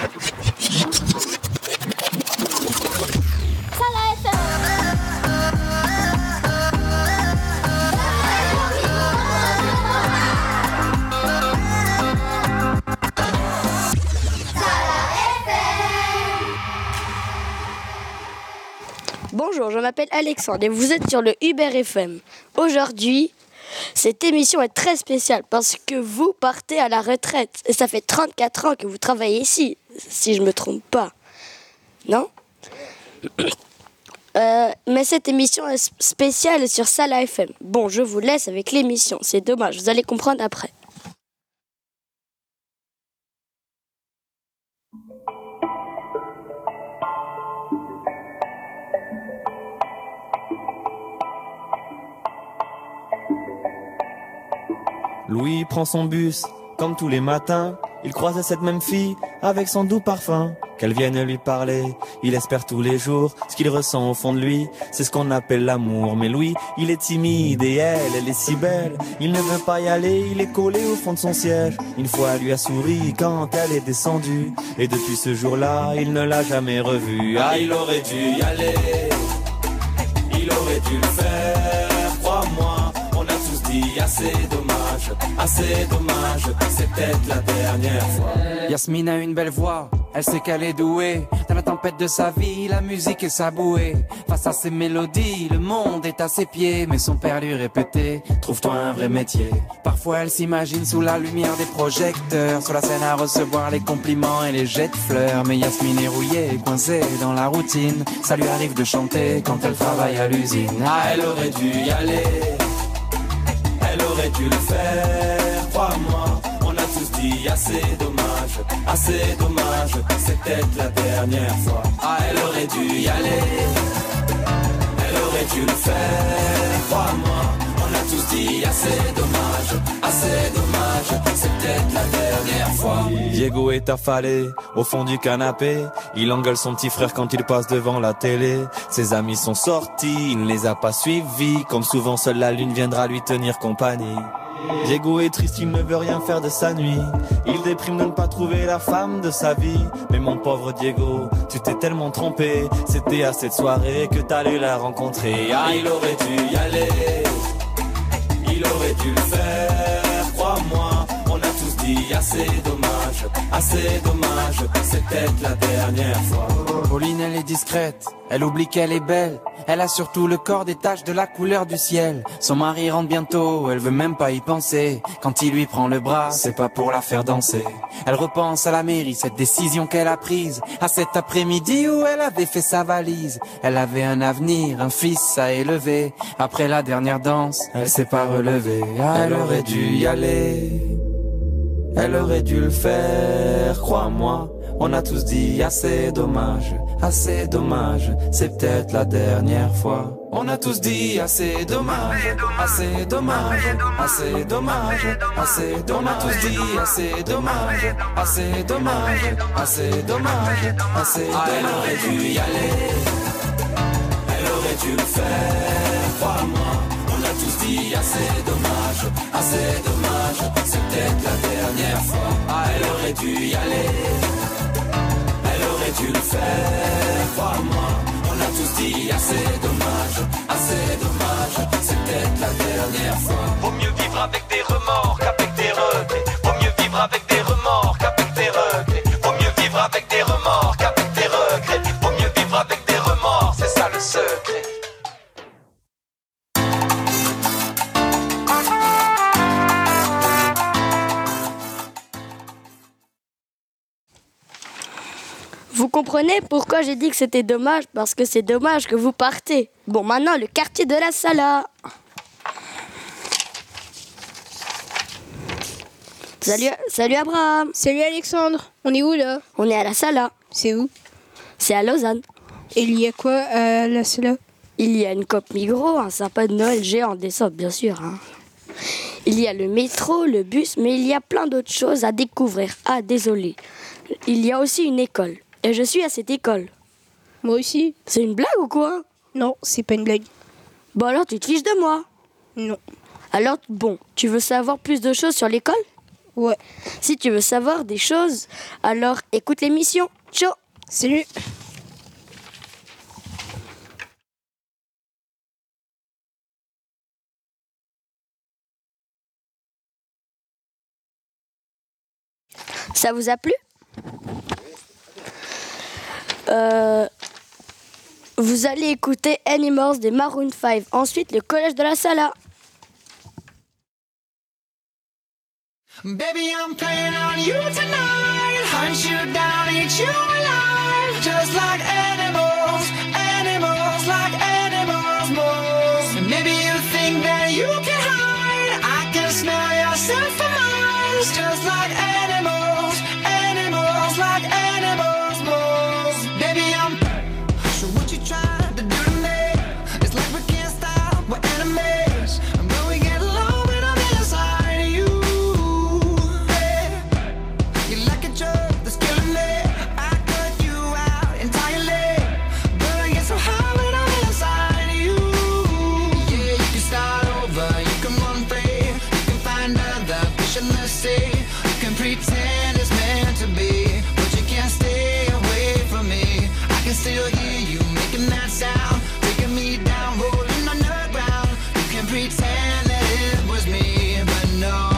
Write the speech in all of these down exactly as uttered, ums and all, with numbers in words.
Bonjour, je m'appelle Alexandre et vous êtes sur le Uber F M. Aujourd'hui, cette émission est très spéciale parce que vous partez à la retraite. Et ça fait trente-quatre ans que vous travaillez ici, si je ne me trompe pas. Non ? euh, Mais cette émission est spéciale sur Salah F M. Bon, je vous laisse avec l'émission. C'est dommage, vous allez comprendre après. Louis prend son bus, comme tous les matins. Il croise cette même fille, avec son doux parfum. Qu'elle vienne lui parler, il espère tous les jours. Ce qu'il ressent au fond de lui, c'est ce qu'on appelle l'amour. Mais Louis, il est timide et elle, elle est si belle. Il ne veut pas y aller, il est collé au fond de son siège. Une fois, elle lui a souri quand elle est descendue. Et depuis ce jour-là, il ne l'a jamais revue. Ah, il aurait dû y aller, il aurait dû le faire, crois-moi. On a tous dit assez dommage, assez dommage, c'est peut-être la dernière fois. Yasmine a une belle voix, elle sait qu'elle est douée. Dans la tempête de sa vie, la musique est sa bouée. Face à ses mélodies, le monde est à ses pieds. Mais son père lui répétait, trouve-toi un vrai métier. Parfois elle s'imagine sous la lumière des projecteurs, sur la scène à recevoir les compliments et les jets de fleurs. Mais Yasmine est rouillée, coincée dans la routine. Ça lui arrive de chanter quand elle travaille à l'usine. Ah, elle aurait dû y aller, elle aurait dû le faire, crois-moi. On a tous dit assez dommage, assez dommage, c'est peut-être la dernière fois. Ah, elle aurait dû y aller, elle aurait dû le faire, crois-moi. On a tous dit assez dommage, assez dommage, c'est peut-être la dernière fois. Diego est affalé au fond du canapé. Il engueule son petit frère quand il passe devant la télé. Ses amis sont sortis, il ne les a pas suivis. Comme souvent, seule la lune viendra lui tenir compagnie. Diego est triste, il ne veut rien faire de sa nuit. Il déprime de ne pas trouver la femme de sa vie. Mais mon pauvre Diego, tu t'es tellement trompé. C'était à cette soirée que t'allais la rencontrer. Ah, il aurait dû y aller, il aurait dû le faire, crois-moi. On a tous dit assez dommage, assez dommage, c'est peut-être la dernière fois. Pauline, elle est discrète, elle oublie qu'elle est belle. Elle a surtout le corps des taches de la couleur du ciel. Son mari rentre bientôt, elle veut même pas y penser. Quand il lui prend le bras, c'est pas pour la faire danser. Elle repense à la mairie, cette décision qu'elle a prise. À cet après-midi où elle avait fait sa valise. Elle avait un avenir, un fils à élever. Après la dernière danse, elle s'est pas relevée. Ah, elle aurait dû y aller, elle aurait dû le faire, crois-moi. On a tous dit assez dommage, assez dommage, c'est peut-être la dernière fois. On a tous dit assez dommage, assez dommage, assez dommage, assez dommage. On a tous dit assez dommage, assez dommage, assez dommage, assez dommage. Ah, elle aurait dû y aller, elle aurait dû le faire, crois-moi. On a tous dit assez dommage, assez dommage, c'est peut-être la dernière fois. Ah, elle aurait dû y aller, elle aurait dû le faire, crois-moi. On a tous dit assez dommage, assez dommage, c'est peut-être la dernière fois. Vaut mieux vivre avec des remords qu'avec des regrets. Vaut mieux vivre avec des remords qu'avec des regrets. Vaut mieux vivre avec des remords qu'avec des regrets. Vaut mieux vivre avec des remords, c'est ça le secret. Vous comprenez pourquoi j'ai dit que c'était dommage? Parce que c'est dommage que vous partez. Bon, maintenant, le quartier de la Salah. Salut, salut Abraham. Salut Alexandre, on est où là? On est à la Salah. C'est où? C'est à Lausanne. Et il y a quoi à la Salah? Il y a une cope Migros, un sapin de Noël géant, des sobres, bien sûr. Hein. Il y a le métro, le bus, mais il y a plein d'autres choses à découvrir. Ah, désolé. Il y a aussi une école. Et je suis à cette école. Moi aussi. C'est une blague ou quoi? Non, c'est pas une blague. Bon alors tu te fiches de moi? Non. Alors bon, tu veux savoir plus de choses sur l'école? Ouais. Si tu veux savoir des choses, alors écoute l'émission. Ciao. Salut. Ça vous a plu? Euh, vous allez écouter Animals des Maroon five. Ensuite, le collège de la Sala. Baby, I'm playing on you tonight. Hunt you down, eat you alive. Just like animals, animals, like animals, moles. And maybe you think that you can hide. I can smell yourself for miles. Just like animals, animals, like animals, moles. Baby, I'm. So what you trying to do to me? It's like we can't stop, we're enemies. And when we get low, when I'm inside of you. That's killing me. I cut you out entirely, but I get so high when I'm inside of you. Yeah, you can start over, you can run free, you can find other fish in the sea. You can pretend it's meant to be, but you can't stay away from me. I can still hear you making that sound, taking me down, rolling underground. You can pretend that it was me, but no.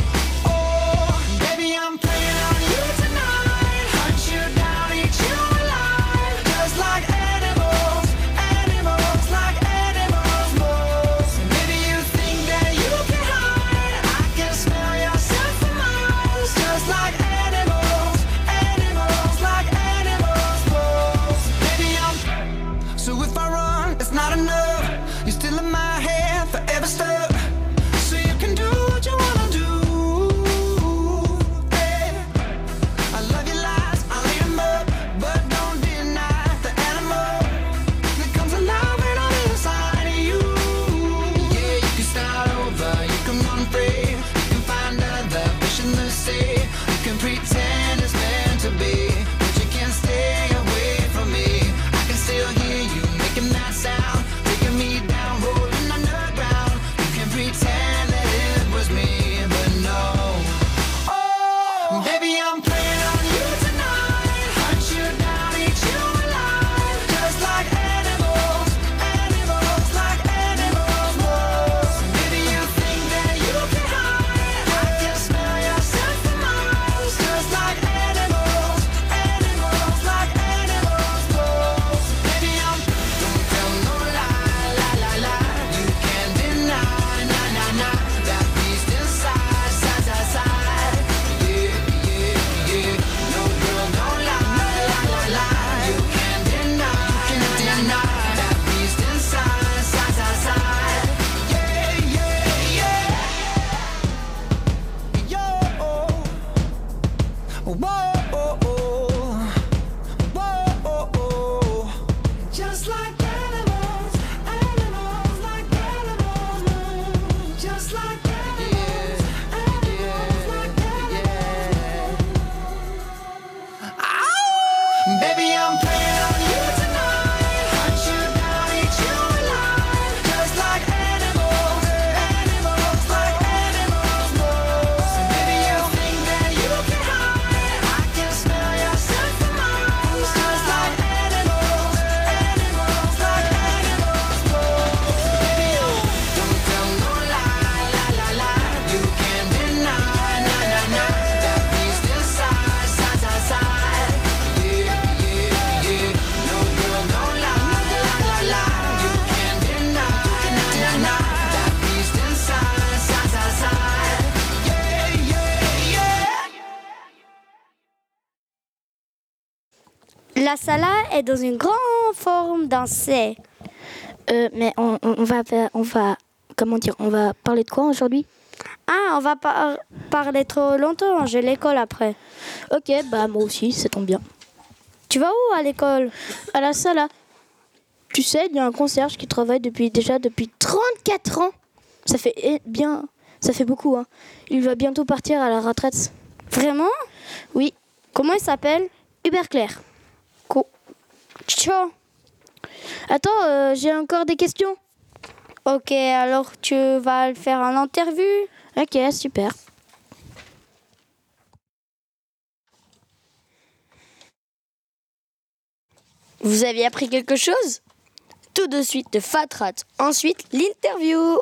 La Sala est dans une grande forme d'un C. Euh, mais on, on, on va faire, on va, comment dire, on va parler de quoi aujourd'hui? Ah, on va par- parler trop longtemps, j'ai l'école après. Ok, bah moi aussi, ça tombe bien. Tu vas où à l'école? À la Sala. Tu sais, il y a un concierge qui travaille depuis déjà depuis trente-quatre ans. Ça fait eh, bien, ça fait beaucoup, hein. Il va bientôt partir à la retraite. Vraiment? Oui. Comment il s'appelle? Hubert Claire. Co- Ciao. Attends, euh, j'ai encore des questions. Ok, alors tu vas le faire en interview? Ok, super. Vous avez appris quelque chose? Tout de suite de Fat Rat. Ensuite, l'interview.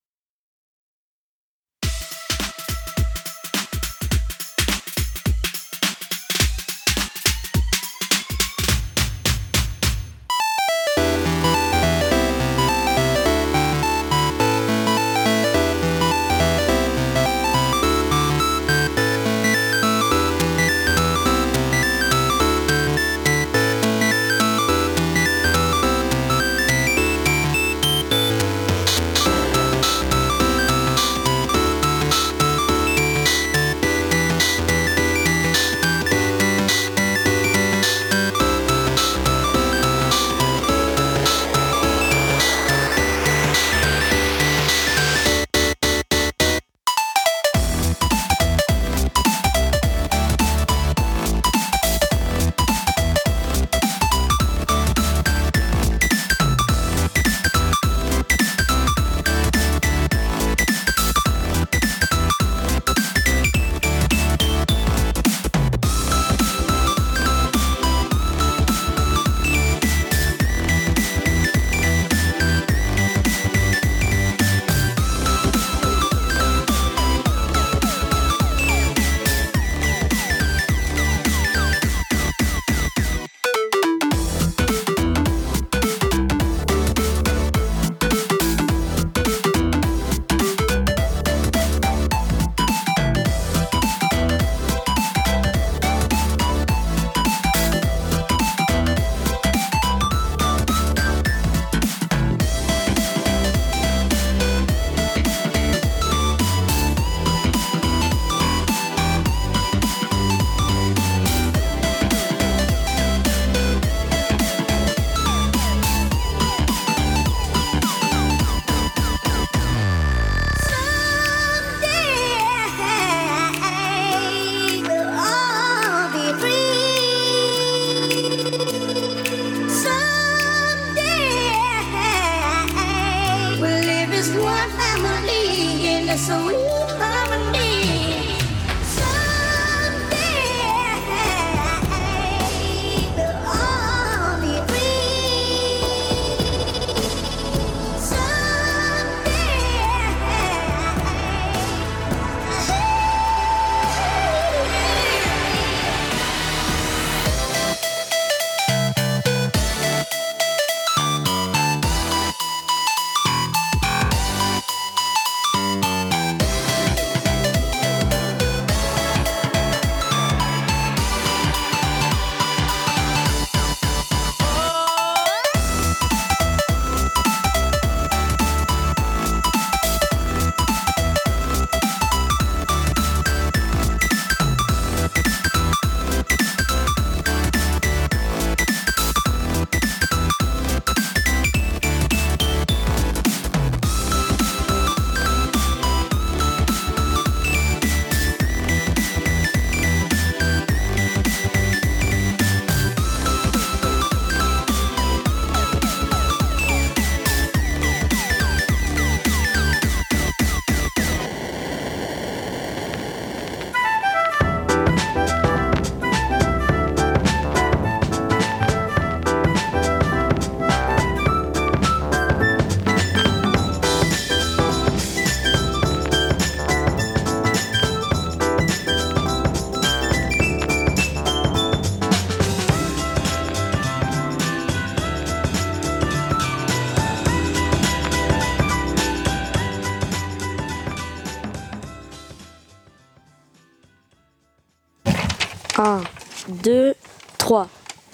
un, deux, trois.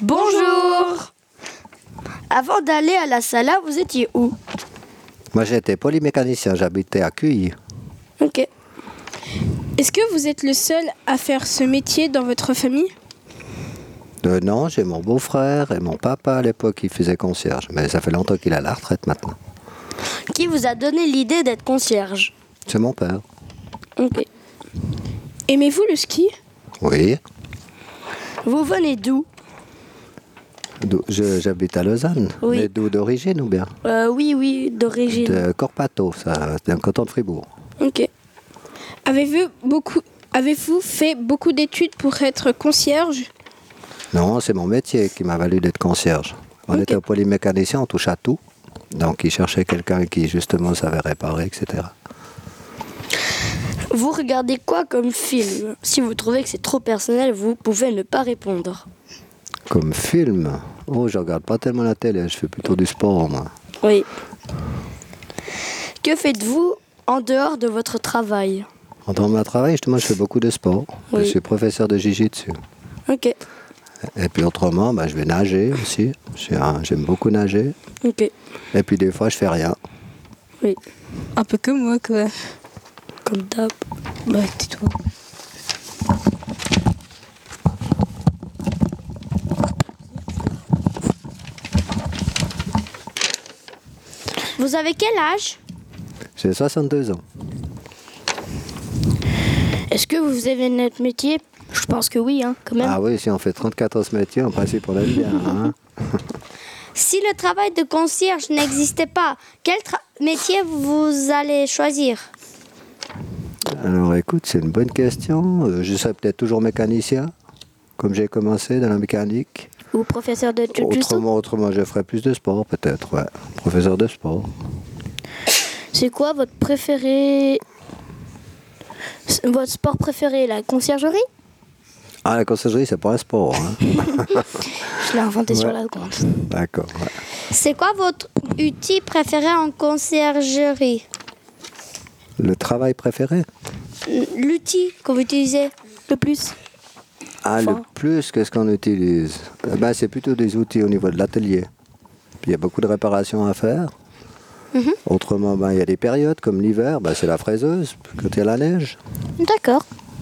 Bonjour. Avant d'aller à la Sala, vous étiez où? Moi j'étais polymécanicien, j'habitais à Cueilly. Ok. Est-ce que vous êtes le seul à faire ce métier dans votre famille? Euh, non, j'ai mon beau-frère et mon papa à l'époque qui faisait concierge. Mais ça fait longtemps qu'il est à la retraite maintenant. Qui vous a donné l'idée d'être concierge? C'est mon père. Ok. Aimez-vous le ski? Oui. Vous venez d'où? D'où- je- J'habite à Lausanne. Oui. Mais d'où d'origine ou bien? euh, Oui, oui, d'origine. De Corpato, ça, c'est un canton de Fribourg. Ok. Avez-vous beaucoup, avez-vous fait beaucoup d'études pour être concierge? Non, c'est mon métier qui m'a valu d'être concierge. On Ok. était au polymécanicien, on touche à tout. Donc, il cherchait quelqu'un qui, justement, savait réparer, et cetera. Vous regardez quoi comme film? Si vous trouvez que c'est trop personnel, vous pouvez ne pas répondre. Comme film, oh, je regarde pas tellement la télé, je fais plutôt du sport, moi. Oui. Que faites-vous en dehors de votre travail? En dehors de mon travail, justement, je fais beaucoup de sport. Oui. Je suis professeur de jiu-jitsu. Ok, Et puis autrement, bah, je vais nager aussi. Je suis un- J'aime beaucoup nager. ok, Et puis des fois, je fais rien. oui, Un peu comme moi, quoi. comme d'hab. Bah, tais-toi. Vous avez quel âge? J'ai soixante-deux ans. Est-ce que vous avez notre métier? Je pense que oui, hein, quand même. Ah oui, si on fait trente-quatre ans ce métier, en principe, on l'aime bien. Hein. Si le travail de concierge n'existait pas, quel tra- métier vous allez choisir? Alors écoute, c'est une bonne question. Euh, Je serais peut-être toujours mécanicien, comme j'ai commencé dans la mécanique. Ou professeur de jujutsu? Autrement, autrement, je ferais plus de sport, peut-être, ouais. Professeur de sport. C'est quoi votre préféré? C'est votre sport préféré, la conciergerie? Ah, la conciergerie, c'est pas un sport. Hein. Je l'ai inventé Ouais. sur la compte. D'accord. Ouais. C'est quoi votre outil préféré en conciergerie? Le travail préféré? L'outil que vous utilisez le plus? Ah, le Enfin. plus, qu'est-ce qu'on utilise? Eh ben, c'est plutôt des outils au niveau de l'atelier. Puis il y a beaucoup de réparations à faire. Mhm. Autrement, ben, il y a des périodes comme l'hiver, ben, c'est la fraiseuse, quand il y a la neige. D'accord.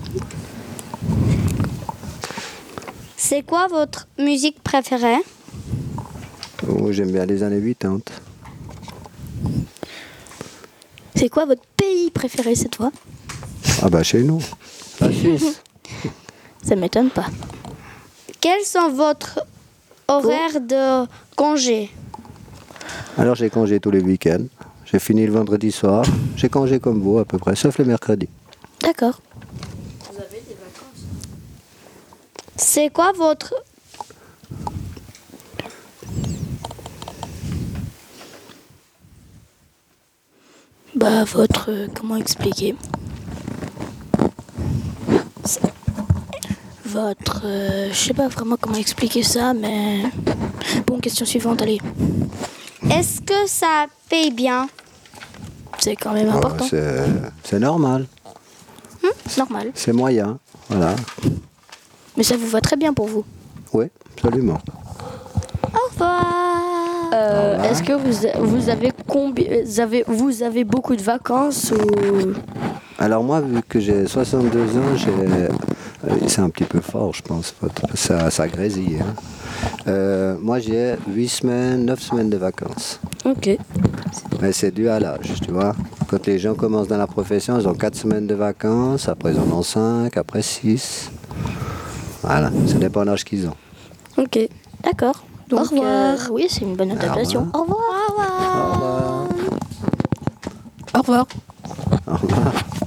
C'est quoi votre musique préférée? Oh, j'aime bien les années quatre-vingt. C'est quoi votre pays préféré cette fois? Ah bah chez nous, la Suisse. Ça m'étonne pas. Quels sont votre horaires de congé? Alors j'ai congé tous les week-ends. J'ai fini le vendredi soir. J'ai congé comme vous à peu près, sauf le mercredi. D'accord. C'est quoi votre... Bah, votre... euh, comment expliquer? C'est- Votre... euh, je sais pas vraiment comment expliquer ça, mais... Bon, question suivante, allez. Est-ce que ça paye bien? C'est quand même Ah, important. c'est, c'est normal, Normal. c'est moyen. Voilà. Mais ça vous va très bien pour vous. Oui, absolument. Au revoir. Euh, Est-ce que vous, vous avez combien, vous avez, vous avez beaucoup de vacances ou... Alors moi, vu que j'ai soixante-deux ans, j'ai... euh, c'est un petit peu fort, je pense. Ça, ça grésille. Hein. Euh, moi, j'ai huit semaines, neuf semaines de vacances. Ok. Mais c'est dû à l'âge, tu vois. Quand les gens commencent dans la profession, ils ont quatre semaines de vacances, après ils en ont cinq, après six. Voilà, ça dépend de l'âge qu'ils ont. Ok. D'accord. Donc, Au revoir. euh, oui, c'est une bonne adaptation. Au Au revoir. Au revoir. Au revoir. Au revoir.